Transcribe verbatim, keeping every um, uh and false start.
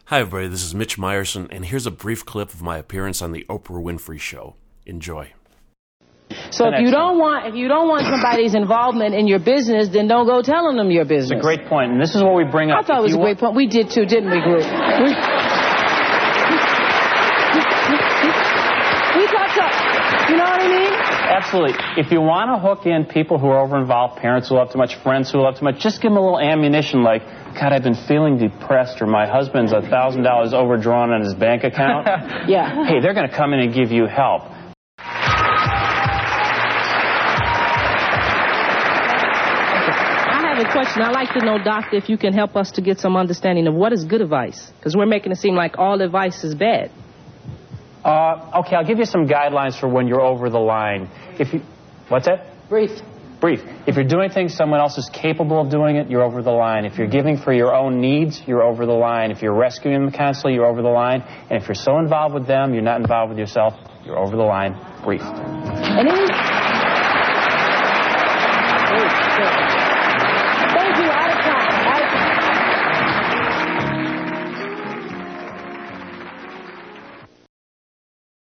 Hi, everybody. This is Mitch Meyerson, and here's a brief clip of my appearance on the Oprah Winfrey Show. Enjoy. So if you don't want if you don't want somebody's involvement in your business, then don't go telling them your business. It's a great point, and this is what we bring up. I thought it was a great point. We did too, didn't we, group? We, we talked up. You know what I mean? Absolutely. If you want to hook in people who are over-involved, parents who love too much, friends who love too much, just give them a little ammunition like, God, I've been feeling depressed, or my husband's one thousand dollars overdrawn on his bank account. Yeah. Hey, they're going to come in and give you help. I have a question. I'd like to know, Doctor, if you can help us to get some understanding of what is good advice. Because we're making it seem like all advice is bad. Uh, okay, I'll give you some guidelines for when you're over the line. If you, what's that? Brief. Brief. If you're doing things someone else is capable of doing it, you're over the line. If you're giving for your own needs, you're over the line. If you're rescuing them constantly, you're over the line. And if you're so involved with them, you're not involved with yourself, you're over the line. Brief. And then